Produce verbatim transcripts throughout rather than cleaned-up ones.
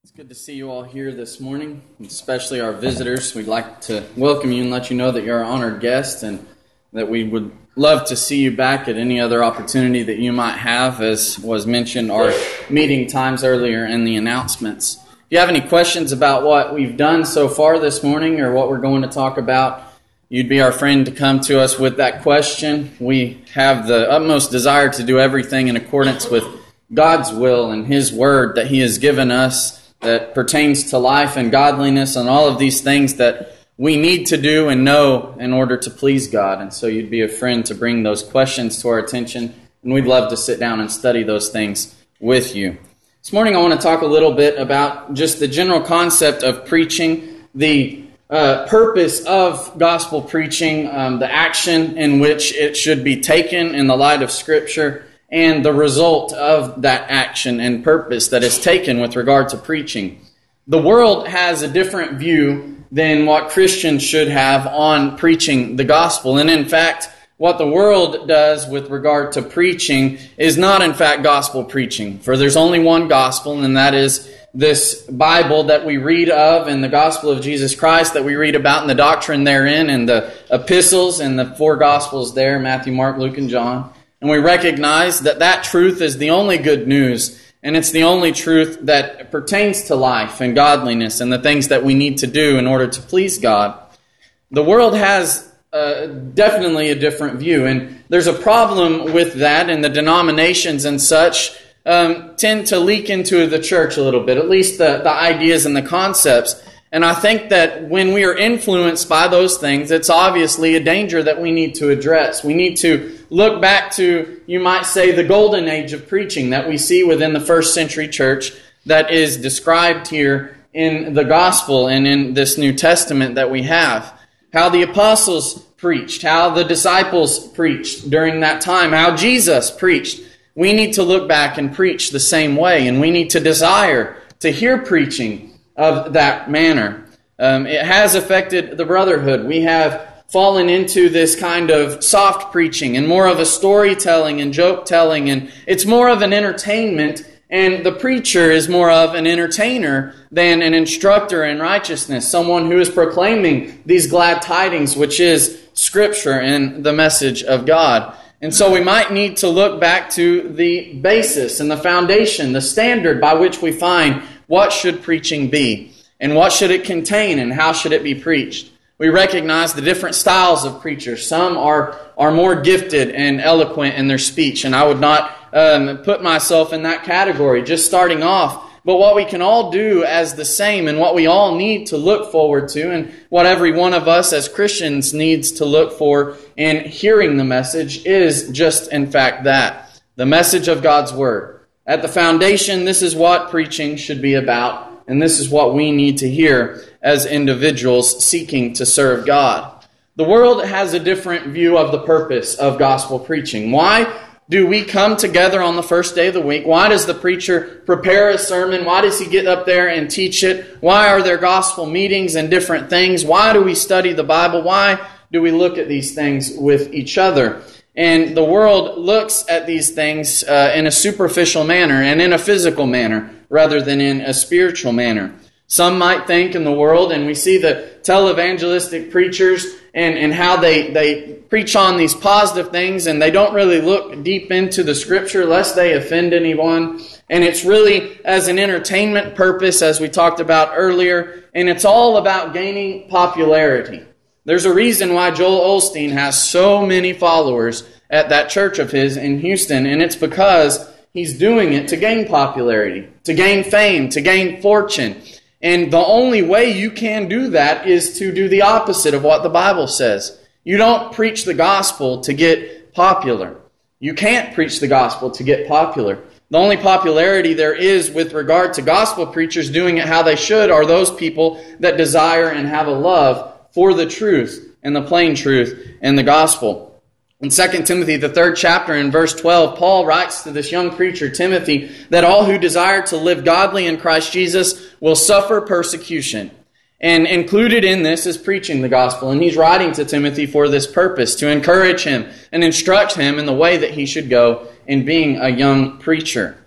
It's good to see you all here this morning, especially our visitors. We'd like to welcome you and let you know that you're our honored guest and that we would love to see you back at any other opportunity that you might have, as was mentioned, our meeting times earlier in the announcements. If you have any questions about what we've done so far this morning or what we're going to talk about, you'd be our friend to come to us with that question. We have the utmost desire to do everything in accordance with God's will and His Word that He has given us, that pertains to life and godliness and all of these things that we need to do and know in order to please God. And so you'd be a friend to bring those questions to our attention, and we'd love to sit down and study those things with you. This morning I want to talk a little bit about just the general concept of preaching, the uh, purpose of gospel preaching, um, the action in which it should be taken in the light of Scripture, and the result of that action and purpose that is taken with regard to preaching. The world has a different view than what Christians should have on preaching the gospel. And in fact, what the world does with regard to preaching is not in fact gospel preaching. For there's only one gospel, and that is this Bible that we read of, and the gospel of Jesus Christ that we read about, and the doctrine therein, and the epistles and the four gospels there, Matthew, Mark, Luke, and John. And we recognize that that truth is the only good news, and it's the only truth that pertains to life and godliness and the things that we need to do in order to please God. The world has uh, definitely a different view, and there's a problem with that, and the denominations and such um, tend to leak into the church a little bit, at least the, the ideas and the concepts. And I think that when we are influenced by those things, it's obviously a danger that we need to address. We need to look back to, you might say, the golden age of preaching that we see within the first century church that is described here in the gospel and in this New Testament that we have. How the apostles preached, how the disciples preached during that time, how Jesus preached. We need to look back and preach the same way, and we need to desire to hear preaching of that manner. Um, it has affected the brotherhood. We have fallen into this kind of soft preaching and more of a storytelling and joke telling, and it's more of an entertainment, and the preacher is more of an entertainer than an instructor in righteousness, someone who is proclaiming these glad tidings, which is Scripture and the message of God. And so we might need to look back to the basis and the foundation, the standard by which we find what should preaching be, and what should it contain, and how should it be preached. We recognize the different styles of preachers. Some are, are more gifted and eloquent in their speech, and I would not um, put myself in that category, just starting off. But what we can all do as the same, and what we all need to look forward to, and what every one of us as Christians needs to look for in hearing the message, is just in fact that, the message of God's Word. At the foundation, this is what preaching should be about, and this is what we need to hear as individuals seeking to serve God. The world has a different view of the purpose of gospel preaching. Why do we come together on the first day of the week? Why does the preacher prepare a sermon? Why does he get up there and teach it? Why are there gospel meetings and different things? Why do we study the Bible? Why do we look at these things with each other? And the world looks at these things uh, in a superficial manner and in a physical manner rather than in a spiritual manner. Some might think in the world, and we see the televangelistic preachers and, and how they, they preach on these positive things, and they don't really look deep into the Scripture lest they offend anyone. And it's really as an entertainment purpose, as we talked about earlier, and it's all about gaining popularity. There's a reason why Joel Osteen has so many followers at that church of his in Houston, and it's because he's doing it to gain popularity, to gain fame, to gain fortune. And the only way you can do that is to do the opposite of what the Bible says. You don't preach the gospel to get popular. You can't preach the gospel to get popular. The only popularity there is with regard to gospel preachers doing it how they should are those people that desire and have a love for the truth and the plain truth and the gospel. In Second Timothy, the third chapter, in verse twelve, Paul writes to this young preacher, Timothy, that all who desire to live godly in Christ Jesus will suffer persecution. And included in this is preaching the gospel. And he's writing to Timothy for this purpose, to encourage him and instruct him in the way that he should go in being a young preacher.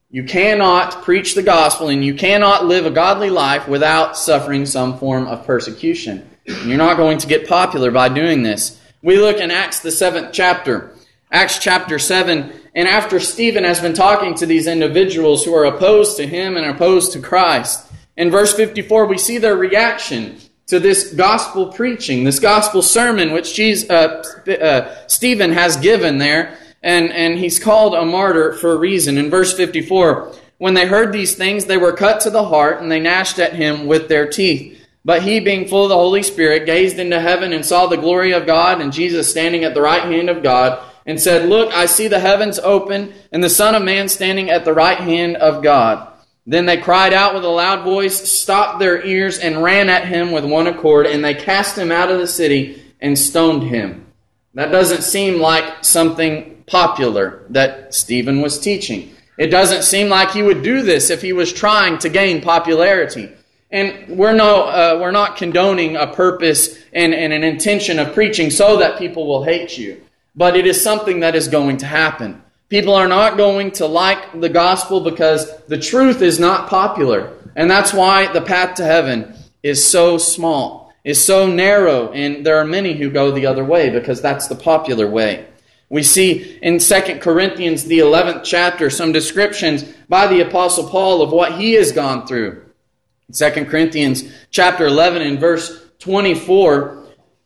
You cannot preach the gospel and you cannot live a godly life without suffering some form of persecution. And you're not going to get popular by doing this. We look in Acts, the seventh chapter. Acts chapter seven, and after Stephen has been talking to these individuals who are opposed to him and opposed to Christ, in verse fifty-four we see their reaction to this gospel preaching, this gospel sermon which Jesus, uh, uh, Stephen has given there. And, and he's called a martyr for a reason. In verse fifty-four, when they heard these things, they were cut to the heart, and they gnashed at him with their teeth. But he, being full of the Holy Spirit, gazed into heaven and saw the glory of God, and Jesus standing at the right hand of God, and said, Look, I see the heavens open, and the Son of Man standing at the right hand of God. Then they cried out with a loud voice, stopped their ears, and ran at him with one accord, and they cast him out of the city and stoned him. That doesn't seem like something popular that Stephen was teaching. It doesn't seem like he would do this if he was trying to gain popularity. And we're no, uh, we're not condoning a purpose and, and an intention of preaching so that people will hate you. But it is something that is going to happen. People are not going to like the gospel because the truth is not popular. And that's why the path to heaven is so small, is so narrow, and there are many who go the other way because that's the popular way. We see in Second Corinthians, the eleventh chapter, some descriptions by the Apostle Paul of what he has gone through. In Second Corinthians chapter eleven and verse twenty-four,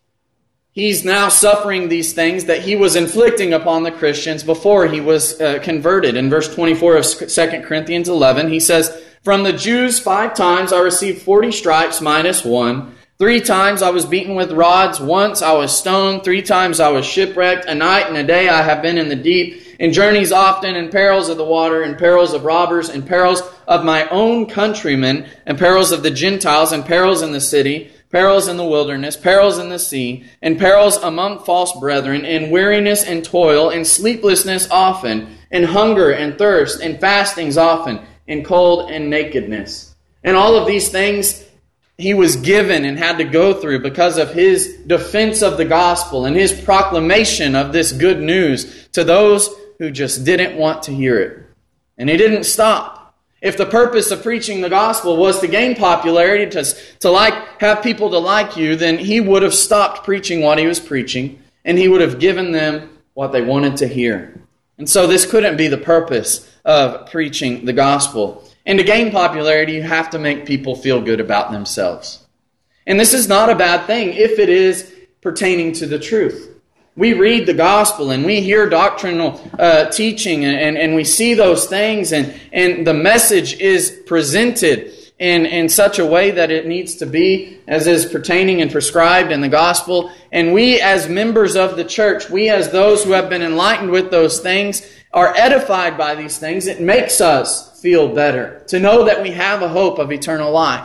he's now suffering these things that he was inflicting upon the Christians before he was uh, converted. In verse twenty-four of Second Corinthians eleven, he says, From the Jews five times I received forty stripes minus one. Three times I was beaten with rods. Once I was stoned. Three times I was shipwrecked. A night and a day I have been in the deep. In journeys often, in perils of the water, in perils of robbers, in perils of my own countrymen, in perils of the Gentiles, in perils in the city, perils in the wilderness, perils in the sea, in perils among false brethren, in weariness and toil, in sleeplessness often, in hunger and thirst, in fastings often, in cold and nakedness. And all of these things he was given and had to go through because of his defense of the gospel and his proclamation of this good news to those who just didn't want to hear it. And he didn't stop. If the purpose of preaching the gospel was to gain popularity, to, to like have people to like you, then he would have stopped preaching what he was preaching, and he would have given them what they wanted to hear. And so this couldn't be the purpose of preaching the gospel. And to gain popularity, you have to make people feel good about themselves. And this is not a bad thing if it is pertaining to the truth. We read the gospel and we hear doctrinal uh, teaching and, and, and we see those things and, and the message is presented in, in such a way that it needs to be as is pertaining and prescribed in the gospel. And we as members of the church, we as those who have been enlightened with those things, are edified by these things. It makes us feel better to know that we have a hope of eternal life.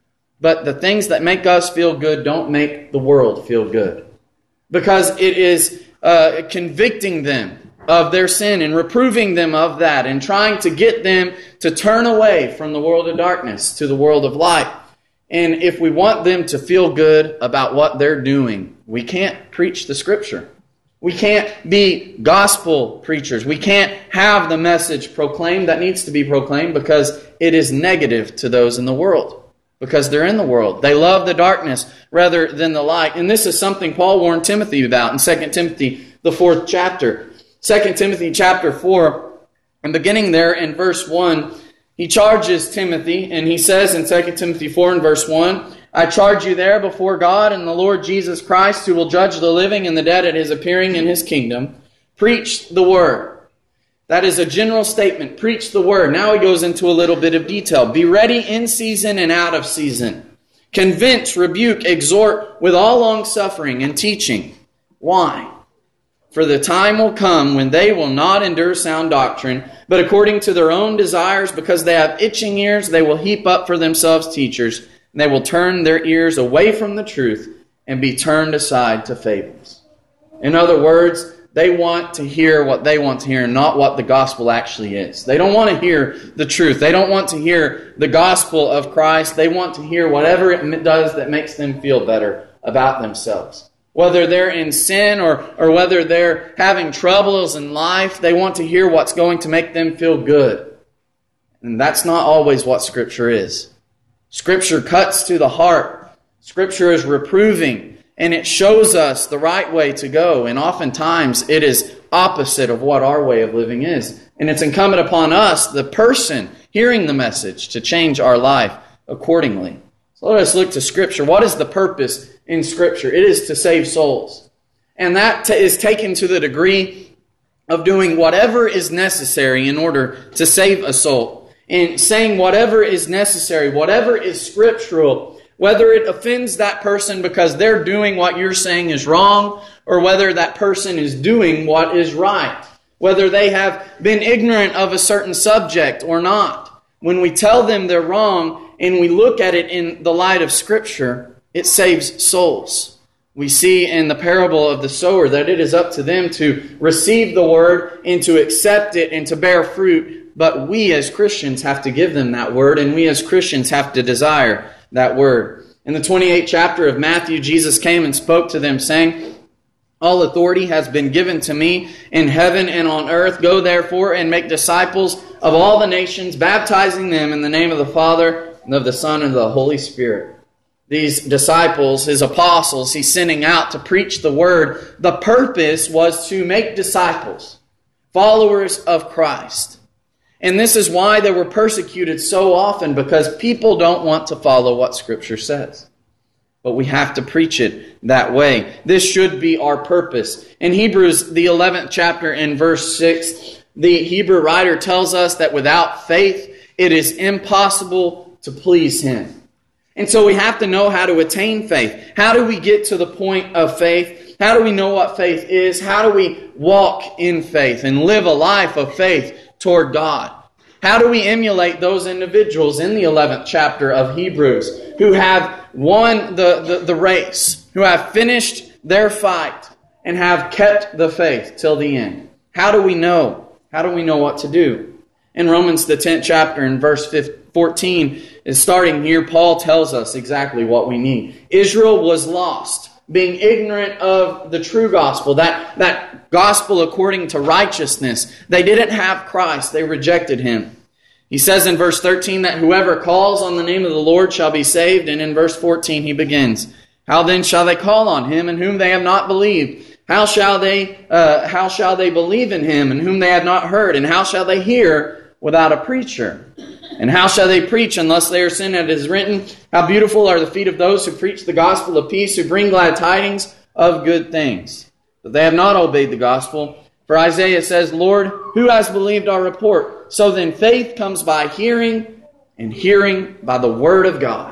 But the things that make us feel good don't make the world feel good. Because it is uh, convicting them of their sin and reproving them of that and trying to get them to turn away from the world of darkness to the world of light. And if we want them to feel good about what they're doing, we can't preach the Scripture. We can't be gospel preachers. We can't have the message proclaimed that needs to be proclaimed because it is negative to those in the world. Because they're in the world. They love the darkness rather than the light. And this is something Paul warned Timothy about in Second Timothy, the fourth chapter. Second Timothy chapter four, and beginning there in verse one, he charges Timothy, and he says in Second Timothy four and verse one, I charge you there before God and the Lord Jesus Christ, who will judge the living and the dead at his appearing in his kingdom. Preach the word. That is a general statement. Preach the word. Now he goes into a little bit of detail. Be ready in season and out of season. Convince, rebuke, exhort with all long suffering and teaching. Why? For the time will come when they will not endure sound doctrine, but according to their own desires, because they have itching ears, they will heap up for themselves teachers, and they will turn their ears away from the truth and be turned aside to fables. In other words, they want to hear what they want to hear and not what the gospel actually is. They don't want to hear the truth. They don't want to hear the gospel of Christ. They want to hear whatever it does that makes them feel better about themselves. Whether they're in sin or, or whether they're having troubles in life, they want to hear what's going to make them feel good. And that's not always what Scripture is. Scripture cuts to the heart. Scripture is reproving, and it shows us the right way to go. And oftentimes it is opposite of what our way of living is. And it's incumbent upon us, the person hearing the message, to change our life accordingly. So let us look to Scripture. What is the purpose in Scripture? It is to save souls. And that t- is taken to the degree of doing whatever is necessary in order to save a soul. And saying whatever is necessary, whatever is scriptural, whether it offends that person because they're doing what you're saying is wrong, or whether that person is doing what is right, whether they have been ignorant of a certain subject or not. When we tell them they're wrong and we look at it in the light of Scripture, it saves souls. We see in the parable of the sower that it is up to them to receive the word and to accept it and to bear fruit. But we as Christians have to give them that word, and we as Christians have to desire that word. In the twenty-eighth chapter of Matthew, Jesus came and spoke to them, saying, "All authority has been given to me in heaven and on earth. Go therefore and make disciples of all the nations, baptizing them in the name of the Father and of the Son and of the Holy Spirit." These disciples, his apostles, he's sending out to preach the word. The purpose was to make disciples, followers of Christ. And this is why they were persecuted so often, because people don't want to follow what Scripture says. But we have to preach it that way. This should be our purpose. In Hebrews, the eleventh chapter in verse six, the Hebrew writer tells us that without faith, it is impossible to please Him. And so we have to know how to attain faith. How do we get to the point of faith? How do we know what faith is? How do we walk in faith and live a life of faith toward God? How do we emulate those individuals in the eleventh chapter of Hebrews who have won the, the, the race, who have finished their fight and have kept the faith till the end? How do we know? How do we know what to do? In Romans, the tenth chapter, in verse fourteen, is starting here, Paul tells us exactly what we need. Israel was lost, being ignorant of the true gospel, that, that gospel according to righteousness. They didn't have Christ. They rejected Him. He says in verse thirteen that whoever calls on the name of the Lord shall be saved. And in verse fourteen he begins, "How then shall they call on Him in whom they have not believed? How shall they, uh, how shall they believe in Him in whom they have not heard? And how shall they hear without a preacher? And how shall they preach unless they are sent? It is written, how beautiful are the feet of those who preach the gospel of peace, who bring glad tidings of good things. But they have not obeyed the gospel. For Isaiah says, Lord, who has believed our report? So then faith comes by hearing, and hearing by the word of God."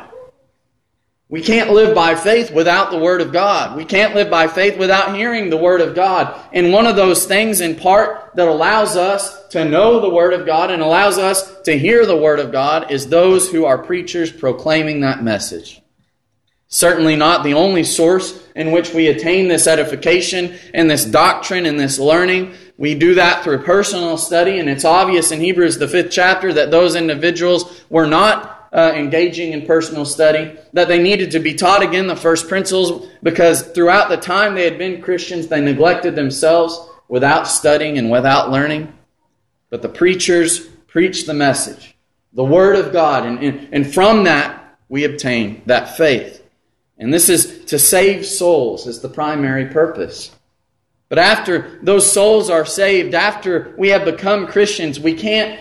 We can't live by faith without the Word of God. We can't live by faith without hearing the Word of God. And one of those things in part that allows us to know the Word of God and allows us to hear the Word of God is those who are preachers proclaiming that message. Certainly not the only source in which we attain this edification and this doctrine and this learning. We do that through personal study, and it's obvious in Hebrews, the fifth chapter, that those individuals were not Uh, engaging in personal study, that they needed to be taught again the first principles, because throughout the time they had been Christians, they neglected themselves without studying and without learning. But the preachers preached the message, the Word of God, and, and, and from that we obtain that faith. And this is to save souls is the primary purpose. But after those souls are saved, after we have become Christians, we can't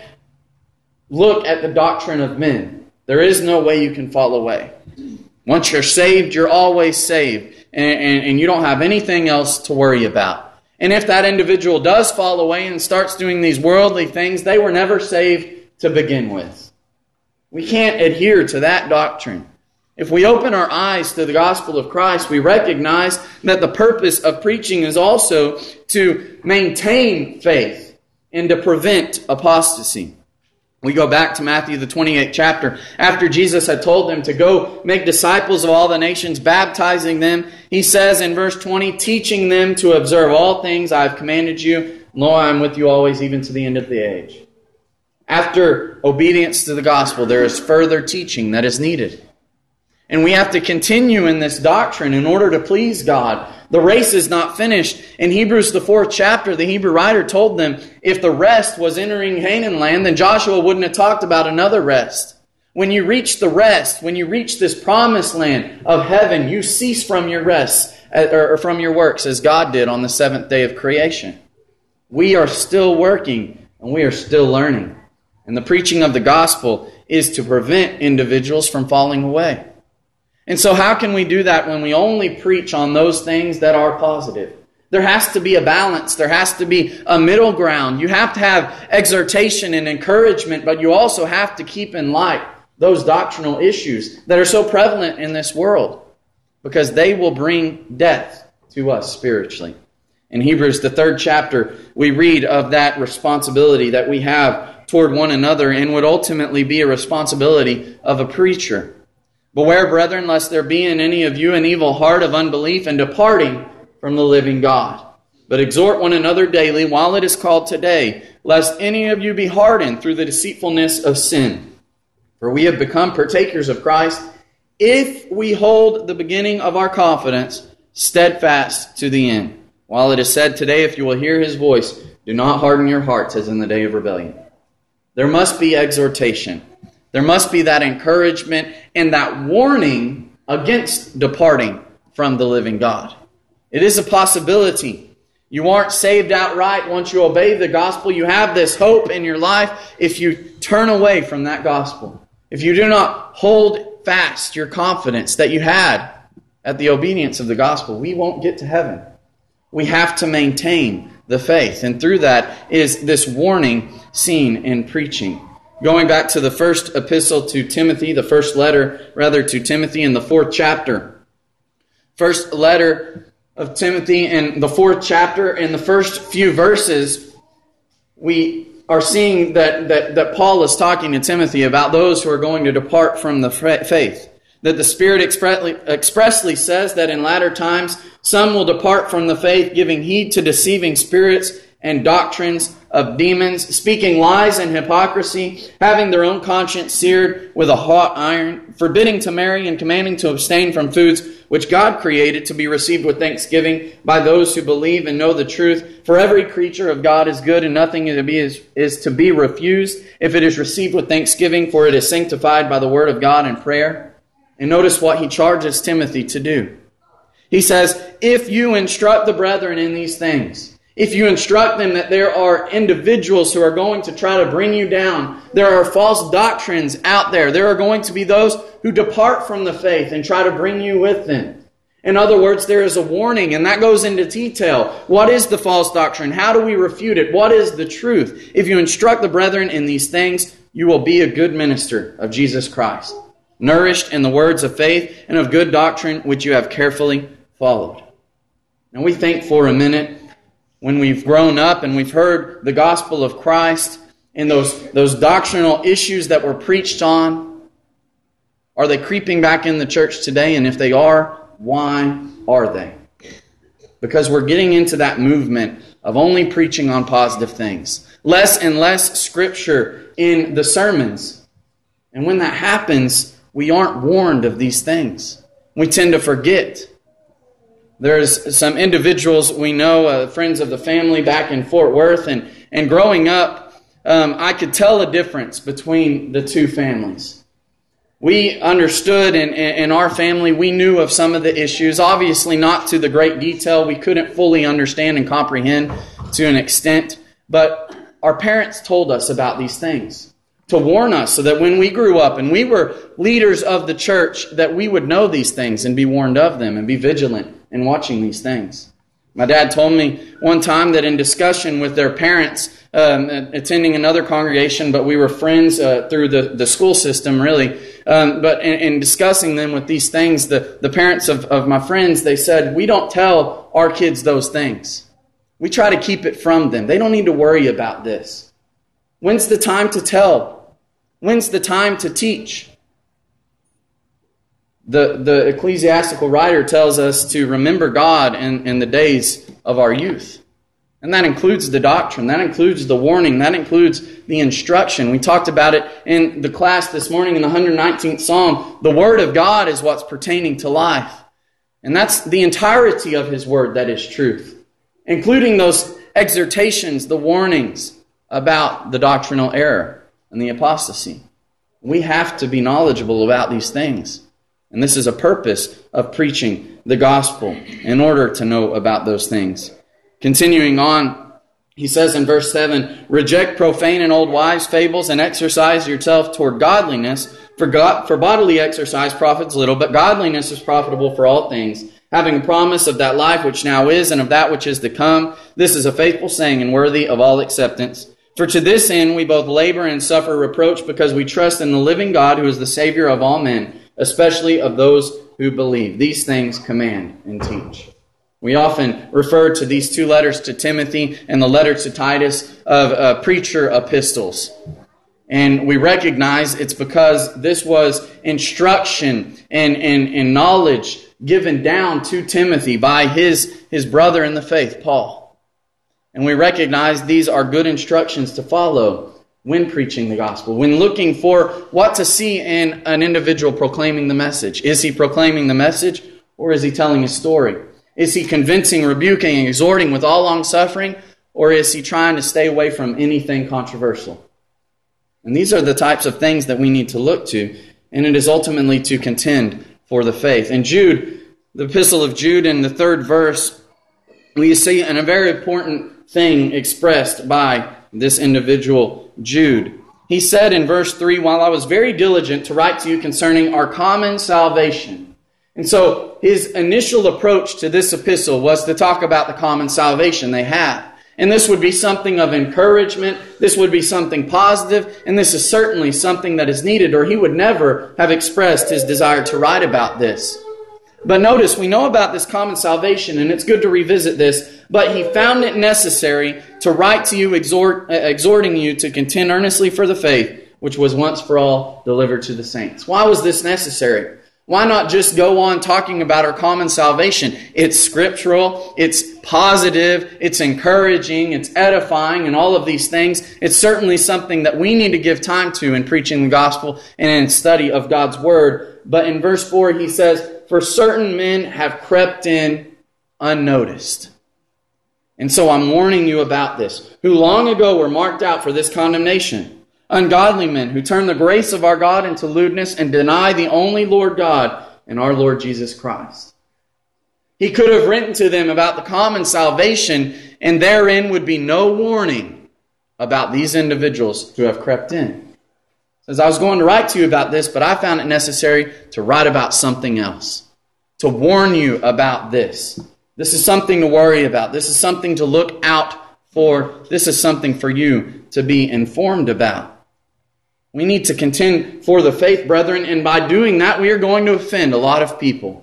look at the doctrine of men. There is no way you can fall away. Once you're saved, you're always saved. And, and, and you don't have anything else to worry about. And if that individual does fall away and starts doing these worldly things, they were never saved to begin with. We can't adhere to that doctrine. If we open our eyes to the gospel of Christ, we recognize that the purpose of preaching is also to maintain faith and to prevent apostasy. We go back to Matthew, the twenty-eighth chapter. After Jesus had told them to go make disciples of all the nations, baptizing them, He says in verse twenty, teaching them to observe all things I have commanded you. Lo, I am with you always, even to the end of the age. After obedience to the gospel, there is further teaching that is needed. And we have to continue in this doctrine in order to please God. The race is not finished. In Hebrews, the fourth chapter, the Hebrew writer told them if the rest was entering Canaan land, then Joshua wouldn't have talked about another rest. When you reach the rest, when you reach this promised land of heaven, you cease from your rest, or from your works, as God did on the seventh day of creation. We are still working, and we are still learning. And the preaching of the gospel is to prevent individuals from falling away. And so how can we do that when we only preach on those things that are positive? There has to be a balance. There has to be a middle ground. You have to have exhortation and encouragement, but you also have to keep in light those doctrinal issues that are so prevalent in this world, because they will bring death to us spiritually. In Hebrews, the third chapter, we read of that responsibility that we have toward one another and would ultimately be a responsibility of a preacher. Beware, brethren, lest there be in any of you an evil heart of unbelief and departing from the living God. But exhort one another daily while it is called today, lest any of you be hardened through the deceitfulness of sin. For we have become partakers of Christ, if we hold the beginning of our confidence steadfast to the end. While it is said today, if you will hear His voice, do not harden your hearts as in the day of rebellion. There must be exhortation. There must be that encouragement and that warning against departing from the living God. It is a possibility. You aren't saved outright once you obey the gospel. You have this hope in your life if you turn away from that gospel. If you do not hold fast your confidence that you had at the obedience of the gospel, we won't get to heaven. We have to maintain the faith. And through that is this warning seen in preaching. Going back to the first epistle to Timothy, the first letter, rather, to Timothy in the fourth chapter. First letter of Timothy in the fourth chapter, in the first few verses, we are seeing that, that, that Paul is talking to Timothy about those who are going to depart from the faith. That the Spirit expressly, expressly says that in latter times some will depart from the faith, giving heed to deceiving spirits and doctrines of demons, speaking lies and hypocrisy, having their own conscience seared with a hot iron, forbidding to marry and commanding to abstain from foods which God created to be received with thanksgiving by those who believe and know the truth. For every creature of God is good, and nothing is to be, is, is to be refused if it is received with thanksgiving, for it is sanctified by the word of God and prayer. And notice what he charges Timothy to do. He says, if you instruct the brethren in these things, if you instruct them that there are individuals who are going to try to bring you down, there are false doctrines out there. There are going to be those who depart from the faith and try to bring you with them. In other words, there is a warning, and that goes into detail. What is the false doctrine? How do we refute it? What is the truth? If you instruct the brethren in these things, you will be a good minister of Jesus Christ, nourished in the words of faith and of good doctrine which you have carefully followed. Now we think for a minute, when we've grown up and we've heard the gospel of Christ and those, those doctrinal issues that were preached on, are they creeping back in the church today? And if they are, why are they? Because we're getting into that movement of only preaching on positive things. Less and less scripture in the sermons. And when that happens, we aren't warned of these things. We tend to forget. There's some individuals we know, uh, friends of the family back in Fort Worth, and, and growing up, um, I could tell a difference between the two families. We understood in, in our family, we knew of some of the issues, obviously not to the great detail. We couldn't fully understand and comprehend to an extent, but our parents told us about these things to warn us so that when we grew up and we were leaders of the church, that we would know these things and be warned of them and be vigilant in watching these things. My dad told me one time that in discussion with their parents, um, attending another congregation, but we were friends uh, through the, the school system, really. Um, but in, in discussing them with these things, the, the parents of, of my friends, they said, we don't tell our kids those things. We try to keep it from them. They don't need to worry about this. When's the time to tell? When's the time to teach? The, the ecclesiastical writer tells us to remember God in, in the days of our youth. And that includes the doctrine. That includes the warning. That includes the instruction. We talked about it in the class this morning in the one hundred nineteenth Psalm. The Word of God is what's pertaining to life. And that's the entirety of His Word that is truth, including those exhortations, the warnings about the doctrinal error and the apostasy. We have to be knowledgeable about these things. And this is a purpose of preaching the gospel in order to know about those things. Continuing on, he says in verse seven, reject profane and old wives' fables and exercise yourself toward godliness. For, God, for bodily exercise profits little, but godliness is profitable for all things, having a promise of that life which now is and of that which is to come. This is a faithful saying and worthy of all acceptance. For to this end we both labor and suffer reproach, because we trust in the living God, who is the Savior of all men, especially of those who believe. These things command and teach. We often refer to these two letters to Timothy and the letter to Titus of uh, preacher epistles. And we recognize it's because this was instruction and, and, and knowledge given down to Timothy by his, his brother in the faith, Paul. And we recognize these are good instructions to follow when preaching the gospel, when looking for what to see in an individual proclaiming the message. Is he proclaiming the message, or is he telling a story? Is he convincing, rebuking, and exhorting with all long suffering, or is he trying to stay away from anything controversial? And these are the types of things that we need to look to, and it is ultimately to contend for the faith. In Jude, the epistle of Jude, in the third verse, we see a very important thing expressed by this individual Jude. He said in verse three, while I was very diligent to write to you concerning our common salvation. And so his initial approach to this epistle was to talk about the common salvation they had. And this would be something of encouragement. This would be something positive. And this is certainly something that is needed, or he would never have expressed his desire to write about this. But notice, we know about this common salvation, and it's good to revisit this, but he found it necessary to write to you, exhort, uh, exhorting you to contend earnestly for the faith, which was once for all delivered to the saints. Why was this necessary? Why not just go on talking about our common salvation? It's scriptural, it's positive, it's encouraging, it's edifying, and all of these things. It's certainly something that we need to give time to in preaching the gospel and in study of God's word. But in verse four, he says, for certain men have crept in unnoticed. And so I'm warning you about this, who long ago were marked out for this condemnation. Ungodly men who turn the grace of our God into lewdness and deny the only Lord God and our Lord Jesus Christ. He could have written to them about the common salvation, and therein would be no warning about these individuals who have crept in. Says, I was going to write to you about this, but I found it necessary to write about something else, to warn you about this. This is something to worry about. This is something to look out for. This is something for you to be informed about. We need to contend for the faith, brethren, and by doing that, we are going to offend a lot of people.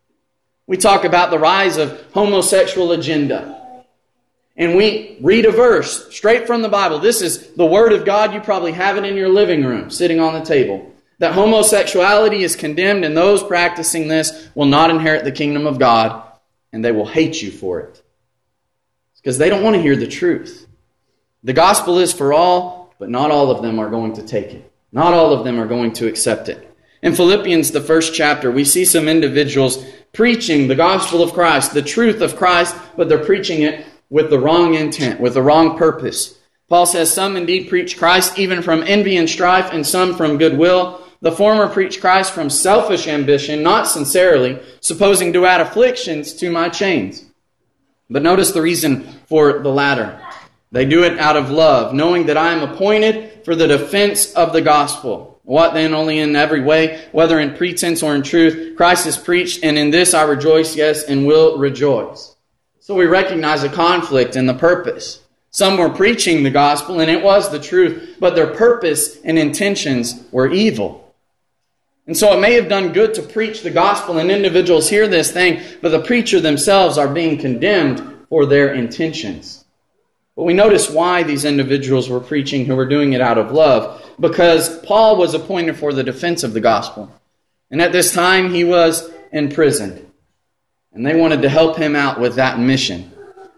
We talk about the rise of homosexual agenda. And we read a verse straight from the Bible. This is the Word of God. You probably have it in your living room, sitting on the table. That homosexuality is condemned, and those practicing this will not inherit the kingdom of God, and they will hate you for it. Because they don't want to hear the truth. The gospel is for all, but not all of them are going to take it. Not all of them are going to accept it. In Philippians, the first chapter, we see some individuals preaching the gospel of Christ, the truth of Christ, but they're preaching it with the wrong intent, with the wrong purpose. Paul says, some indeed preach Christ even from envy and strife, and some from goodwill. The former preach Christ from selfish ambition, not sincerely, supposing to add afflictions to my chains. But notice the reason for the latter. They do it out of love, knowing that I am appointed for the defense of the gospel. What then? Only in every way, whether in pretense or in truth, Christ is preached, and in this I rejoice, yes, and will rejoice. So we recognize a conflict in the purpose. Some were preaching the gospel, and it was the truth, but their purpose and intentions were evil. And so it may have done good to preach the gospel, and individuals hear this thing, but the preacher themselves are being condemned for their intentions. But we notice why these individuals were preaching who were doing it out of love. Because Paul was appointed for the defense of the gospel. And at this time he was imprisoned. And they wanted to help him out with that mission.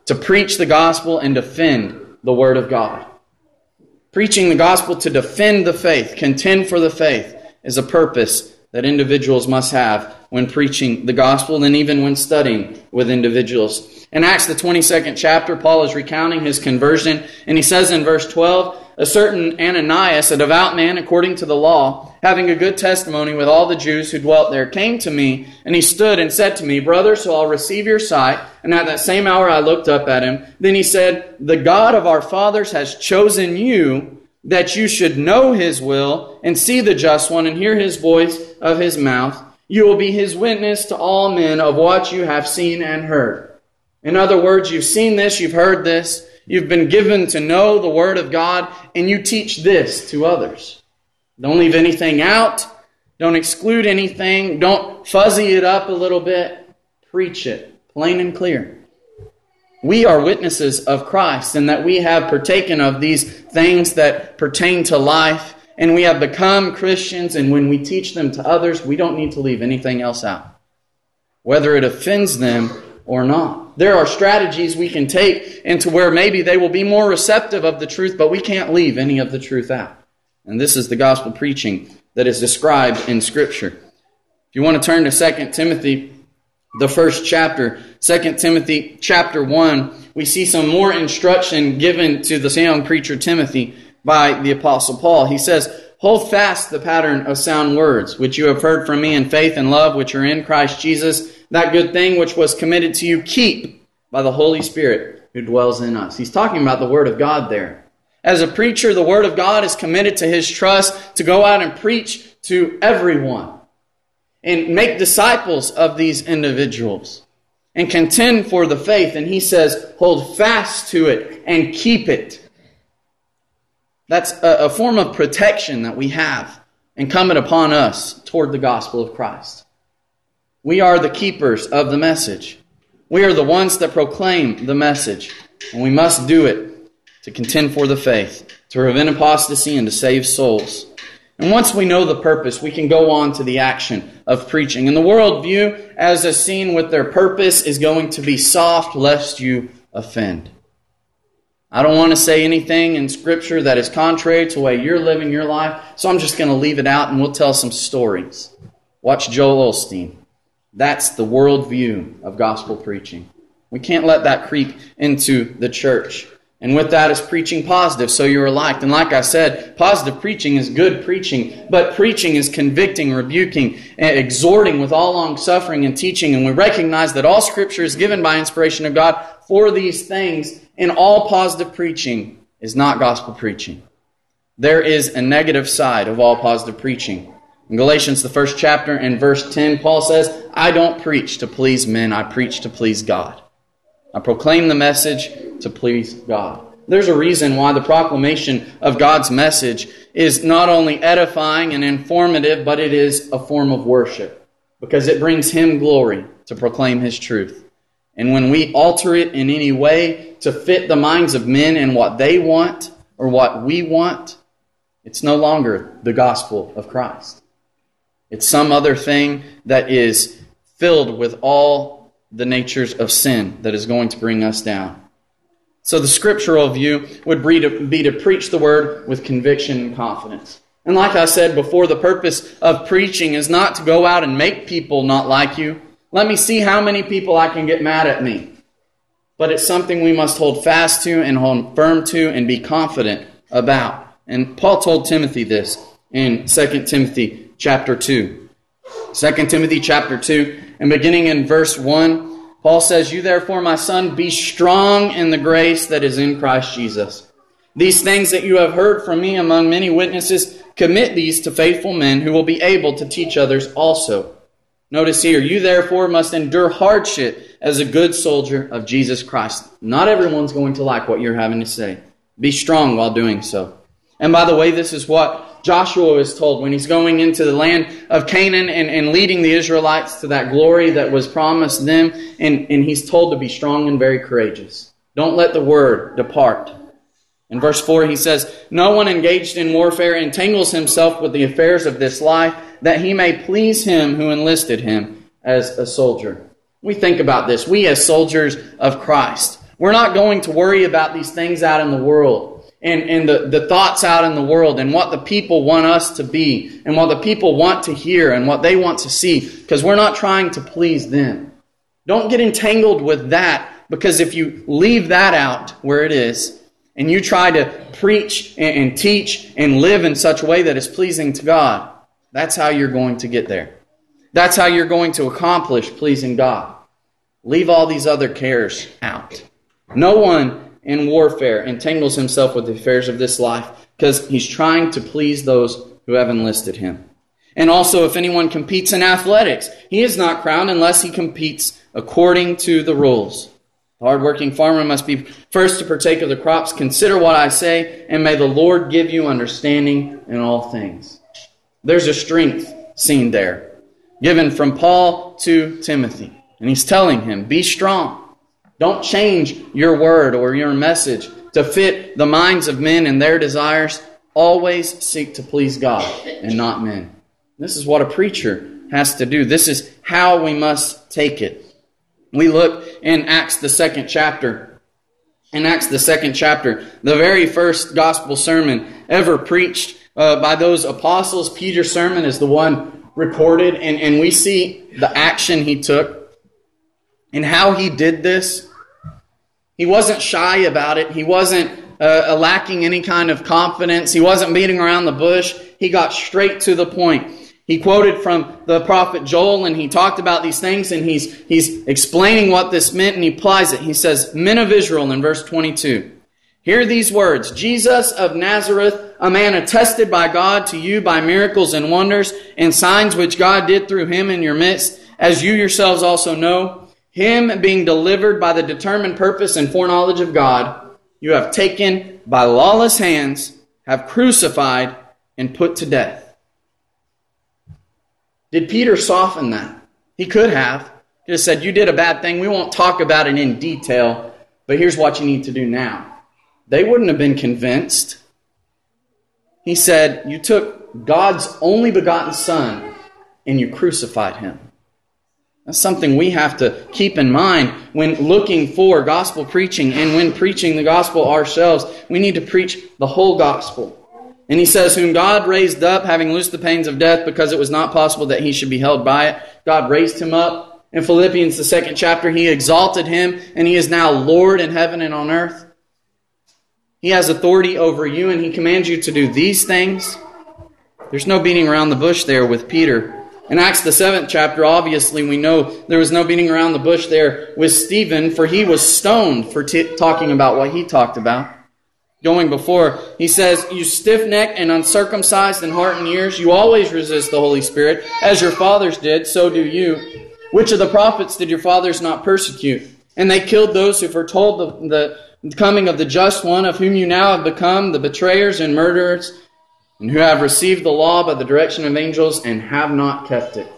to preach the gospel and defend the Word of God. Preaching the gospel to defend the faith, contend for the faith, is a purpose that individuals must have when preaching the gospel and even when studying with individuals. In Acts, the twenty-second chapter, Paul is recounting his conversion, and he says in verse twelve, "A certain Ananias, a devout man according to the law, having a good testimony with all the Jews who dwelt there, came to me, and he stood and said to me, 'Brother, so I'll receive your sight.' And at that same hour I looked up at him. Then he said, 'The God of our fathers has chosen you, that you should know His will, and see the just one, and hear His voice of His mouth. You will be His witness to all men of what you have seen and heard.'" In other words, you've seen this, you've heard this, you've been given to know the Word of God, and you teach this to others. Don't leave anything out. Don't exclude anything. Don't fuzzy it up a little bit. Preach it, plain and clear. We are witnesses of Christ, and that we have partaken of these things that pertain to life, and we have become Christians, and when we teach them to others, we don't need to leave anything else out, whether it offends them or not. There are strategies we can take into where maybe they will be more receptive of the truth, but we can't leave any of the truth out. And this is the gospel preaching that is described in Scripture. If you want to turn to Second Timothy, the first chapter, Second Timothy chapter one, we see some more instruction given to the young preacher Timothy by the Apostle Paul. He says, "Hold fast the pattern of sound words, which you have heard from me in faith and love, which are in Christ Jesus. That good thing which was committed to you, keep by the Holy Spirit who dwells in us." He's talking about the Word of God there. As a preacher, the Word of God is committed to his trust to go out and preach to everyone and make disciples of these individuals and contend for the faith. And he says, hold fast to it and keep it. That's a, a form of protection that we have incumbent upon us toward the gospel of Christ. We are the keepers of the message. We are the ones that proclaim the message. And we must do it to contend for the faith, to prevent apostasy, and to save souls. And once we know the purpose, we can go on to the action of preaching. And the worldview, as is seen with their purpose, is going to be soft, lest you offend. I don't want to say anything in Scripture that is contrary to the way you're living your life, so I'm just going to leave it out and we'll tell some stories. Watch Joel Osteen. That's the worldview of gospel preaching. We can't let that creep into the church. And with that is preaching positive, so you are liked. And like I said, positive preaching is good preaching, but preaching is convicting, rebuking, and exhorting with all long-suffering and teaching. And we recognize that all Scripture is given by inspiration of God for these things, and all positive preaching is not gospel preaching. There is a negative side of all positive preaching. In Galatians, the first chapter, and verse ten, Paul says, "I don't preach to please men, I preach to please God. I proclaim the message to please God." There's a reason why the proclamation of God's message is not only edifying and informative, but it is a form of worship, because it brings Him glory to proclaim His truth. And when we alter it in any way to fit the minds of men and what they want or what we want, it's no longer the gospel of Christ. It's some other thing that is filled with all the natures of sin that is going to bring us down. So the scriptural view would be to, be to preach the word with conviction and confidence. And like I said before, the purpose of preaching is not to go out and make people not like you. Let me see how many people I can get mad at me. But it's something we must hold fast to and hold firm to and be confident about. And Paul told Timothy this in Second Timothy chapter two. Second Timothy chapter two, and beginning in verse one, Paul says, "You therefore, my son, be strong in the grace that is in Christ Jesus. These things that you have heard from me among many witnesses, commit these to faithful men who will be able to teach others also." Notice here, "You therefore must endure hardship as a good soldier of Jesus Christ." Not everyone's going to like what you're having to say. Be strong while doing so. And by the way, this is what Joshua is told when he's going into the land of Canaan and, and leading the Israelites to that glory that was promised them. And, and he's told to be strong and very courageous. Don't let the word depart. In verse four, he says, "No one engaged in warfare entangles himself with the affairs of this life, that he may please him who enlisted him as a soldier." We think about this. We as soldiers of Christ, We're not going to worry about these things out in the world and, and the, the thoughts out in the world and what the people want us to be and what the people want to hear and what they want to see, because we're not trying to please them. Don't get entangled with that, because if you leave that out where it is and you try to preach and, and teach and live in such a way that is pleasing to God, that's how you're going to get there. That's how you're going to accomplish pleasing God. Leave all these other cares out. No one in warfare entangles himself with the affairs of this life, because he's trying to please those who have enlisted him. And also, if anyone competes in athletics, he is not crowned unless he competes according to the rules. The hardworking farmer must be first to partake of the crops. Consider what I say, and may the Lord give you understanding in all things. There's a strength seen there, given from Paul to Timothy. And he's telling him, be strong. Don't change your word or your message to fit the minds of men and their desires. Always seek to please God and not men. This is what a preacher has to do. This is how we must take it. We look in Acts, the second chapter. In Acts, the second chapter, the very first gospel sermon ever preached uh, by those apostles. Peter's sermon is the one recorded, and, and we see the action he took and how he did this. He wasn't shy about it. He wasn't uh, lacking any kind of confidence. He wasn't beating around the bush. He got straight to the point. He quoted from the prophet Joel, and he talked about these things, and he's he's explaining what this meant, and he applies it. He says, Men of Israel, in verse twenty-two, hear these words, Jesus of Nazareth, a man attested by God to you by miracles and wonders and signs which God did through him in your midst, as you yourselves also know, him being delivered by the determined purpose and foreknowledge of God, you have taken by lawless hands, have crucified and put to death. Did Peter soften that? He could have. He just said, you did a bad thing. We won't talk about it in detail, but here's what you need to do now. They wouldn't have been convinced. He said, you took God's only begotten Son and you crucified him. That's something we have to keep in mind when looking for gospel preaching and when preaching the gospel ourselves. We need to preach the whole gospel. And he says, whom God raised up, having loosed the pains of death, because it was not possible that he should be held by it. God raised him up. In Philippians, the second chapter, he exalted him, and he is now Lord in heaven and on earth. He has authority over you, and he commands you to do these things. There's no beating around the bush there with Peter. In Acts, the seventh chapter, obviously we know there was no beating around the bush there with Stephen, for he was stoned for t- talking about what he talked about. Going before, he says, you stiff-necked and uncircumcised in heart and ears, you always resist the Holy Spirit, as your fathers did, so do you. Which of the prophets did your fathers not persecute? And they killed those who foretold the, the coming of the just one, of whom you now have become the betrayers and murderers, and who have received the law by the direction of angels and have not kept it.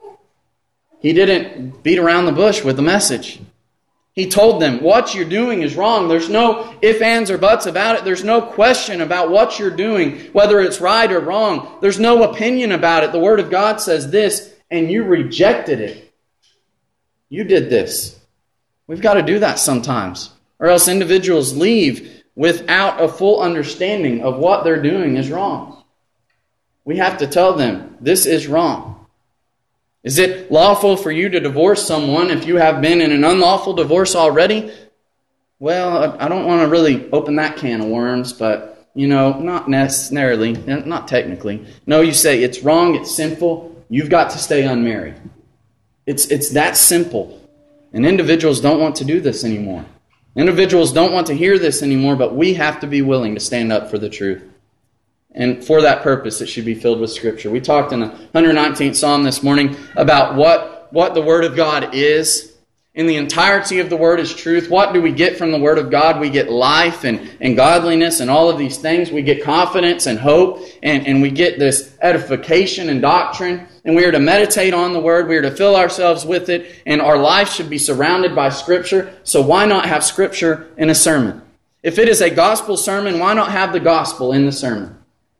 He didn't beat around the bush with the message. He told them, what you're doing is wrong. There's no ifs, ands, or buts about it. There's no question about what you're doing, whether it's right or wrong. There's no opinion about it. The Word of God says this, and you rejected it. You did this. We've got to do that sometimes, or else individuals leave without a full understanding of what they're doing is wrong. We have to tell them, this is wrong. Is it lawful for you to divorce someone if you have been in an unlawful divorce already? Well, I don't want to really open that can of worms, but, you know, not necessarily, not technically. No, you say it's wrong, it's sinful, you've got to stay unmarried. It's, it's that simple. And individuals don't want to do this anymore. Individuals don't want to hear this anymore, but we have to be willing to stand up for the truth. And for that purpose, it should be filled with Scripture. We talked in the one hundred nineteenth Psalm this morning about what, what the Word of God is. And the entirety of the Word is truth. What do we get from the Word of God? We get life and, and godliness and all of these things. We get confidence and hope. And, and we get this edification and doctrine. And we are to meditate on the Word. We are to fill ourselves with it. And our life should be surrounded by Scripture. So why not have Scripture in a sermon? If it is a gospel sermon, why not have the gospel in the sermon?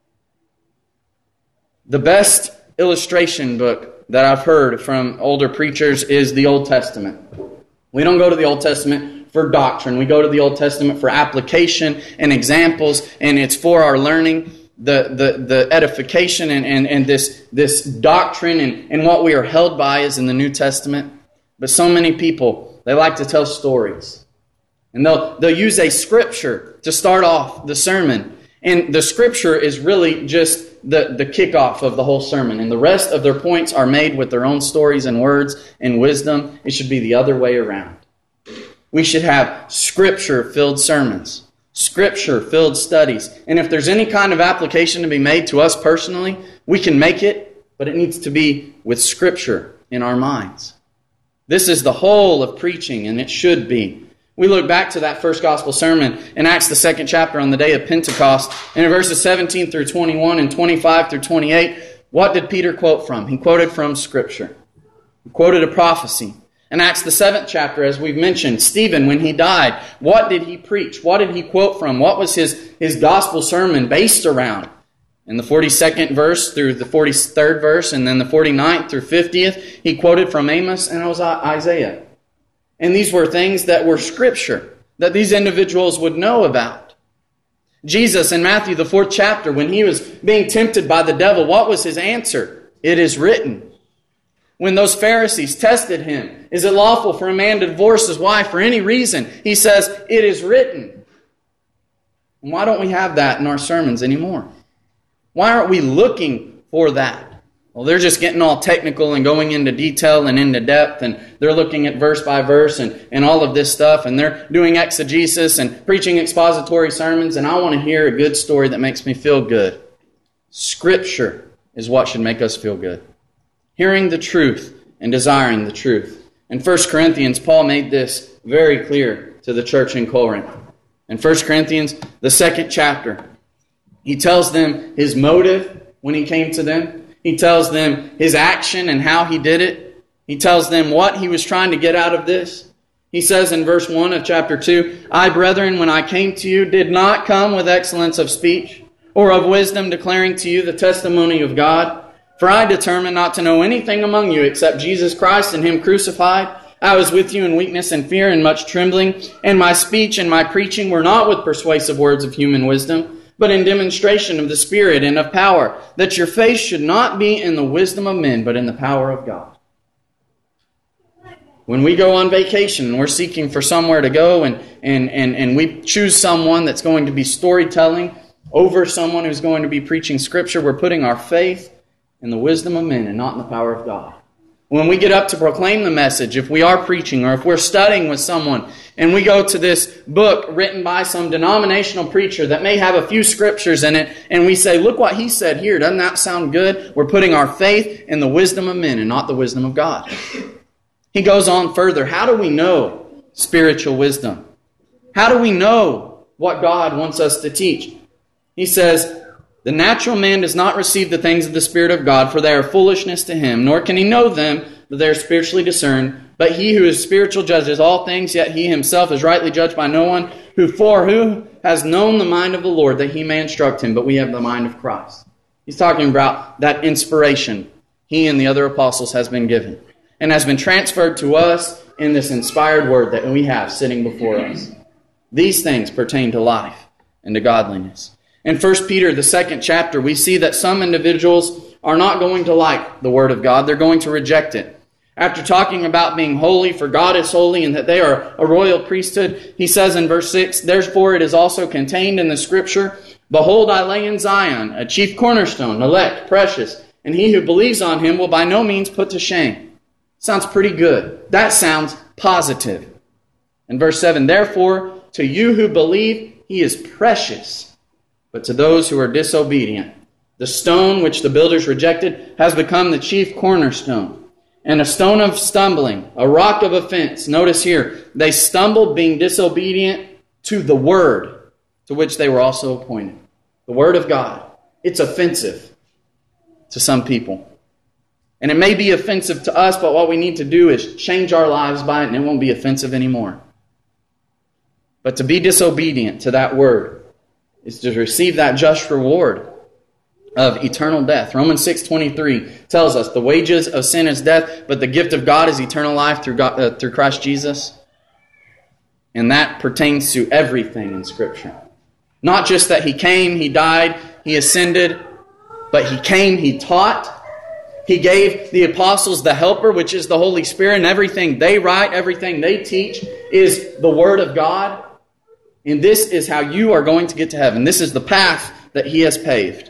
The best illustration book that I've heard from older preachers is the Old Testament. We don't go to the Old Testament for doctrine. We go to the Old Testament for application and examples, and it's for our learning, the the, the edification and, and, and this, this doctrine and, and what we are held by is in the New Testament. But so many people, they like to tell stories. And they'll, they'll use a scripture to start off the sermon. And the scripture is really just the, the kickoff of the whole sermon. And the rest of their points are made with their own stories and words and wisdom. It should be the other way around. We should have scripture-filled sermons, scripture-filled studies. And if there's any kind of application to be made to us personally, we can make it, but it needs to be with scripture in our minds. This is the whole of preaching, and it should be. We look back to that first gospel sermon in Acts, the second chapter, on the day of Pentecost. And in verses seventeen through twenty-one and twenty-five through twenty-eight, what did Peter quote from? He quoted from Scripture. He quoted a prophecy. In Acts, the seventh chapter, as we've mentioned, Stephen, when he died, what did he preach? What did he quote from? What was his, his gospel sermon based around? In the forty-second verse through the forty-third verse, and then the forty-ninth through fiftieth, he quoted from Amos and Isaiah. And these were things that were Scripture, that these individuals would know about. Jesus in Matthew, the fourth chapter, when he was being tempted by the devil, what was his answer? It is written. When those Pharisees tested him, is it lawful for a man to divorce his wife for any reason? He says, it is written. And why don't we have that in our sermons anymore? Why aren't we looking for that? Well, they're just getting all technical and going into detail and into depth, and they're looking at verse by verse and, and all of this stuff, and they're doing exegesis and preaching expository sermons, and I want to hear a good story that makes me feel good. Scripture is what should make us feel good. Hearing the truth and desiring the truth. In First Corinthians, Paul made this very clear to the church in Corinth. In First Corinthians, the second chapter, he tells them his motive when he came to them. He tells them his action and how he did it. He tells them what he was trying to get out of this. He says in verse one of chapter two, I, brethren, when I came to you, did not come with excellence of speech or of wisdom, declaring to you the testimony of God. For I determined not to know anything among you except Jesus Christ and Him crucified. I was with you in weakness and fear and much trembling. And my speech and my preaching were not with persuasive words of human wisdom, but in demonstration of the Spirit and of power, that your faith should not be in the wisdom of men, but in the power of God. When we go on vacation and we're seeking for somewhere to go, and, and, and, and we choose someone that's going to be storytelling over someone who's going to be preaching Scripture, we're putting our faith in the wisdom of men and not in the power of God. When we get up to proclaim the message, if we are preaching or if we're studying with someone, and we go to this book written by some denominational preacher that may have a few scriptures in it, and we say, look what he said here, doesn't that sound good? We're putting our faith in the wisdom of men and not the wisdom of God. He goes on further. How do we know spiritual wisdom? How do we know what God wants us to teach? He says, the natural man does not receive the things of the Spirit of God, for they are foolishness to him, nor can he know them, but they are spiritually discerned. But he who is spiritual judges all things, yet he himself is rightly judged by no one. Who for who has known the mind of the Lord, that he may instruct him, but we have the mind of Christ. He's talking about that inspiration he and the other apostles has been given, and has been transferred to us in this inspired word that we have sitting before us. These things pertain to life and to godliness. In First Peter, the second chapter, we see that some individuals are not going to like the Word of God. They're going to reject it. After talking about being holy, for God is holy, and that they are a royal priesthood, he says in verse six, therefore it is also contained in the Scripture, behold, I lay in Zion a chief cornerstone, elect, precious, and he who believes on him will by no means put to shame. Sounds pretty good. That sounds positive. In verse seven, therefore, to you who believe, he is precious. But to those who are disobedient, the stone which the builders rejected has become the chief cornerstone, and a stone of stumbling, a rock of offense. Notice here, they stumbled being disobedient to the Word, to which they were also appointed. The Word of God. It's offensive to some people. And it may be offensive to us, but what we need to do is change our lives by it, and it won't be offensive anymore. But to be disobedient to that Word is to receive that just reward of eternal death. Romans six twenty-three tells us the wages of sin is death, but the gift of God is eternal life through God, uh, through Christ Jesus. And that pertains to everything in Scripture. Not just that He came, He died, He ascended, but He came, He taught. He gave the apostles the Helper, which is the Holy Spirit, and everything they write, everything they teach is the Word of God. And this is how you are going to get to heaven. This is the path that He has paved.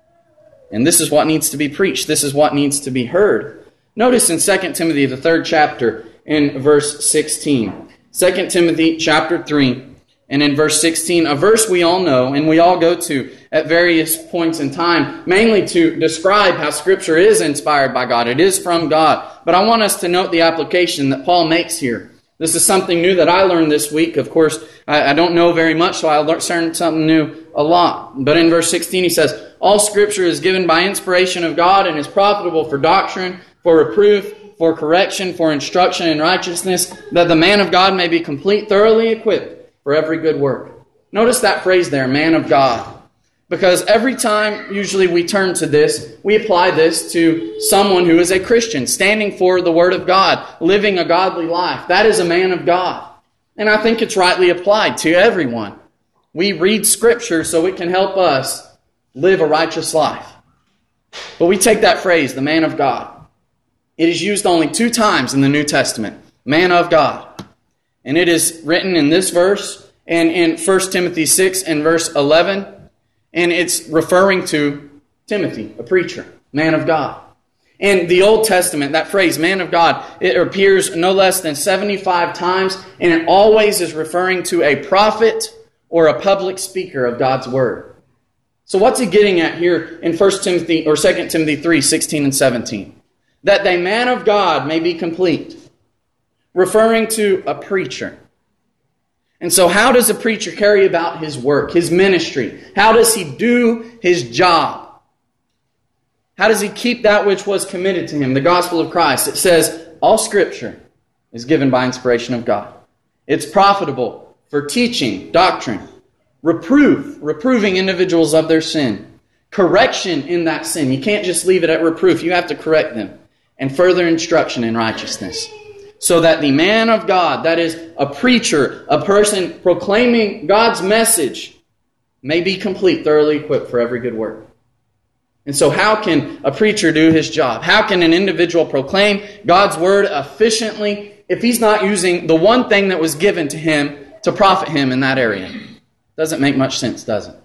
And this is what needs to be preached. This is what needs to be heard. Notice in Second Timothy, the third chapter, in verse sixteen. Second Timothy chapter three, and in verse sixteen, a verse we all know and we all go to at various points in time, mainly to describe how Scripture is inspired by God. It is from God. But I want us to note the application that Paul makes here. This is something new that I learned this week. Of course, I, I don't know very much, so I learned something new a lot. But in verse sixteen, he says, all Scripture is given by inspiration of God and is profitable for doctrine, for reproof, for correction, for instruction in righteousness, that the man of God may be complete, thoroughly equipped for every good work. Notice that phrase there, man of God. Because every time usually we turn to this, we apply this to someone who is a Christian, standing for the Word of God, living a godly life. That is a man of God. And I think it's rightly applied to everyone. We read Scripture so it can help us live a righteous life. But we take that phrase, the man of God. It is used only two times in the New Testament, man of God. And it is written in this verse and in First Timothy six and verse eleven. And it's referring to Timothy, a preacher, man of God. In the Old Testament, that phrase, man of God, it appears no less than seventy-five times, and it always is referring to a prophet or a public speaker of God's Word. So what's he getting at here in First Timothy or Second Timothy three, sixteen and seventeen? That the man of God may be complete, referring to a preacher. And so how does a preacher carry about his work, his ministry? How does he do his job? How does he keep that which was committed to him, the gospel of Christ? It says, all Scripture is given by inspiration of God. It's profitable for teaching, doctrine, reproof, reproving individuals of their sin, correction in that sin. You can't just leave it at reproof. You have to correct them. And further instruction in righteousness. So that the man of God, that is a preacher, a person proclaiming God's message, may be complete, thoroughly equipped for every good work. And so how can a preacher do his job? How can an individual proclaim God's Word efficiently if he's not using the one thing that was given to him to profit him in that area? Doesn't make much sense, does it?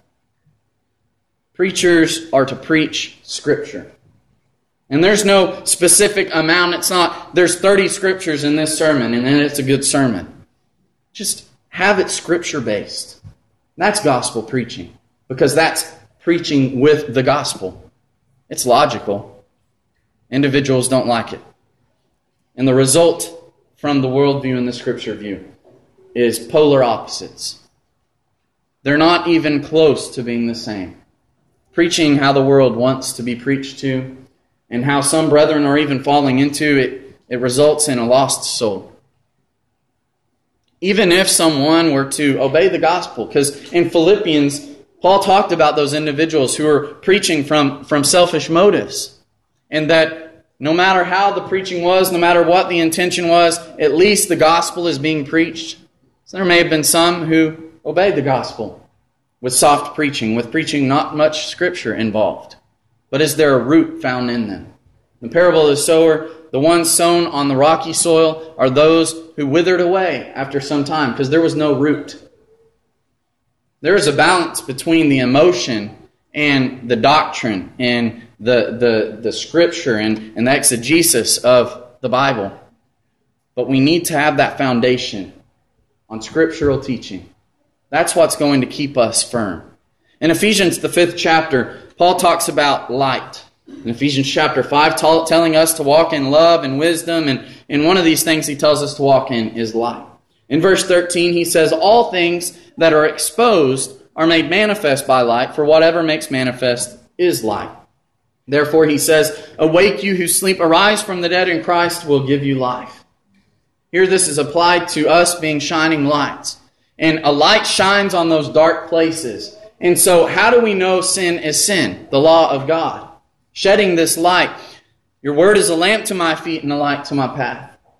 Preachers are to preach Scripture. And there's no specific amount. It's not, there's thirty scriptures in this sermon, and then it's a good sermon. Just have it Scripture-based. That's gospel preaching, because that's preaching with the gospel. It's logical. Individuals don't like it. And the result from the worldview and the Scripture view is polar opposites. They're not even close to being the same. Preaching how the world wants to be preached to, and how some brethren are even falling into it, it results in a lost soul. Even if someone were to obey the gospel, because in Philippians, Paul talked about those individuals who are preaching from, from selfish motives, and that no matter how the preaching was, no matter what the intention was, at least the gospel is being preached. So there may have been some who obeyed the gospel with soft preaching, with preaching not much Scripture involved. But is there a root found in them? The parable of the sower, the ones sown on the rocky soil are those who withered away after some time because there was no root. There is a balance between the emotion and the doctrine and the, the, the Scripture and, and the exegesis of the Bible. But we need to have that foundation on scriptural teaching. That's what's going to keep us firm. In Ephesians, the fifth chapter, Paul talks about light. In Ephesians chapter five, t- telling us to walk in love and wisdom. And, and one of these things he tells us to walk in is light. In verse thirteen, he says, all things that are exposed are made manifest by light, for whatever makes manifest is light. Therefore, he says, awake you who sleep, arise from the dead, and Christ will give you life. Here this is applied to us being shining lights. And a light shines on those dark places. And so how do we know sin is sin? The law of God. Shedding this light. Your word is a lamp to my feet and a light to my path.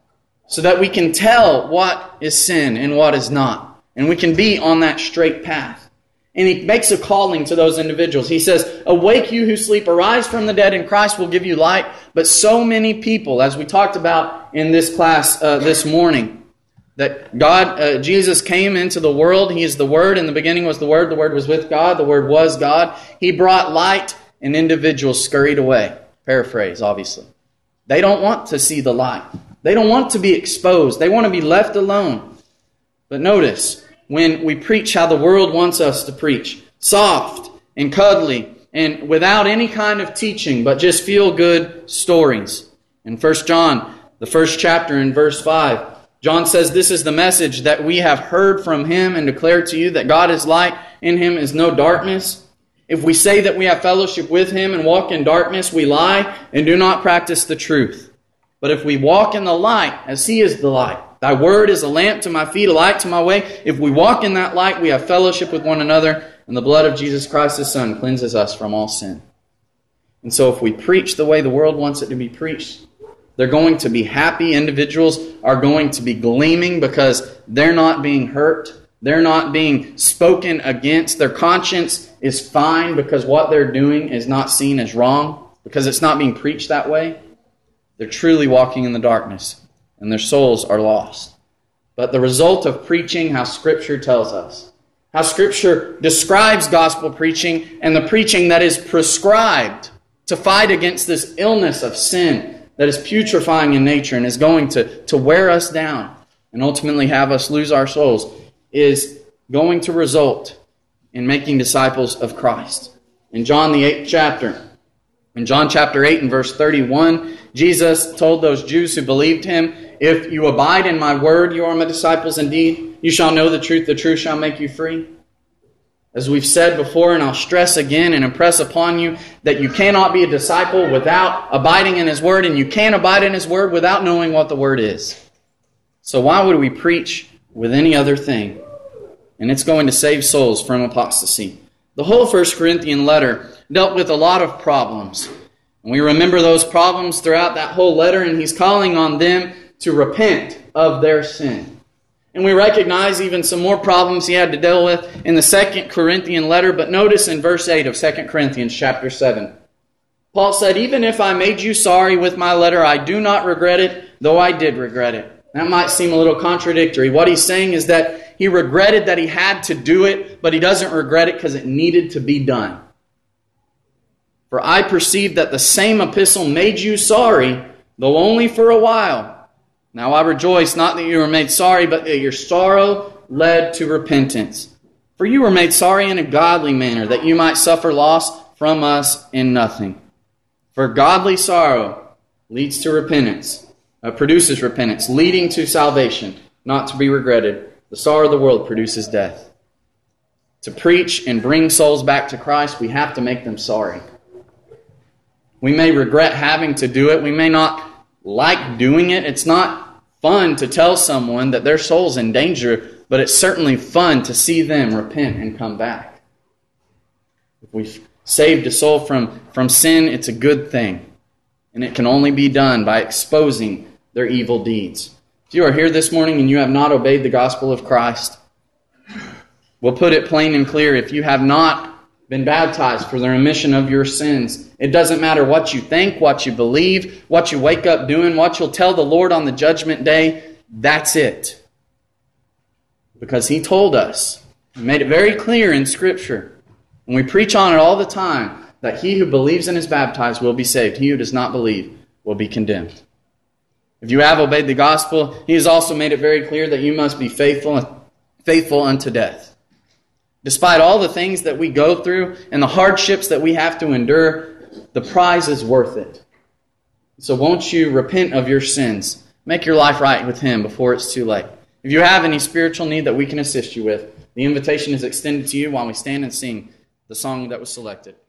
so that we can tell what is sin and what is not. And we can be on that straight path. And he makes a calling to those individuals. He says, awake you who sleep, arise from the dead, and Christ will give you light. But so many people, as we talked about in this class uh, this morning, that God, uh, Jesus came into the world. He is the Word. In the beginning was the Word. The Word was with God. The Word was God. He brought light, and individuals scurried away. Paraphrase, obviously. They don't want to see the light. They don't want to be exposed. They want to be left alone. But notice, when we preach how the world wants us to preach, soft and cuddly and without any kind of teaching, but just feel-good stories. In First John, the first chapter in verse five, John says, this is the message that we have heard from Him and declare to you, that God is light, in Him is no darkness. If we say that we have fellowship with Him and walk in darkness, we lie and do not practice the truth. But if we walk in the light, as He is the light, Thy word is a lamp to my feet, a light to my way. If we walk in that light, we have fellowship with one another, and the blood of Jesus Christ, His Son, cleanses us from all sin. And so if we preach the way the world wants it to be preached, they're going to be happy. Individuals are going to be gleaming because they're not being hurt. They're not being spoken against. Their conscience is fine because what they're doing is not seen as wrong, because it's not being preached that way. They're truly walking in the darkness, and their souls are lost. But the result of preaching how Scripture tells us, how Scripture describes gospel preaching and the preaching that is prescribed to fight against this illness of sin that is putrefying in nature and is going to, to wear us down and ultimately have us lose our souls, is going to result in making disciples of Christ. In John the eighth chapter, in John chapter eight and verse thirty-one, Jesus told those Jews who believed Him, if you abide in my word, you are my disciples indeed. You shall know the truth, the truth shall make you free. As we've said before, and I'll stress again and impress upon you, that you cannot be a disciple without abiding in His word, and you can't abide in His word without knowing what the word is. So why would we preach with any other thing? And it's going to save souls from apostasy. The whole First Corinthian letter dealt with a lot of problems. And we remember those problems throughout that whole letter, and he's calling on them to repent of their sin. And we recognize even some more problems he had to deal with in the Second Corinthian letter. But notice in verse eight of Second Corinthians chapter seven. Paul said, even if I made you sorry with my letter, I do not regret it, though I did regret it. That might seem a little contradictory. What he's saying is that he regretted that he had to do it, but he doesn't regret it because it needed to be done. For I perceive that the same epistle made you sorry, though only for a while. Now I rejoice not that you were made sorry, but that your sorrow led to repentance. For you were made sorry in a godly manner, that you might suffer loss from us in nothing. For godly sorrow leads to repentance, uh, produces repentance, leading to salvation, not to be regretted. The sorrow of the world produces death. To preach and bring souls back to Christ, we have to make them sorry. We may regret having to do it. We may not like doing it. It's not fun to tell someone that their soul's in danger, but it's certainly fun to see them repent and come back. If we've saved a soul from, from sin, it's a good thing. And it can only be done by exposing their evil deeds. If you are here this morning and you have not obeyed the gospel of Christ, we'll put it plain and clear. If you have not been baptized for the remission of your sins, it doesn't matter what you think, what you believe, what you wake up doing, what you'll tell the Lord on the judgment day. That's it. Because He told us, He made it very clear in Scripture, and we preach on it all the time, that he who believes and is baptized will be saved. He who does not believe will be condemned. If you have obeyed the gospel, He has also made it very clear that you must be faithful, faithful unto death. Despite all the things that we go through and the hardships that we have to endure, the prize is worth it. So won't you repent of your sins? Make your life right with Him before it's too late. If you have any spiritual need that we can assist you with, the invitation is extended to you while we stand and sing the song that was selected.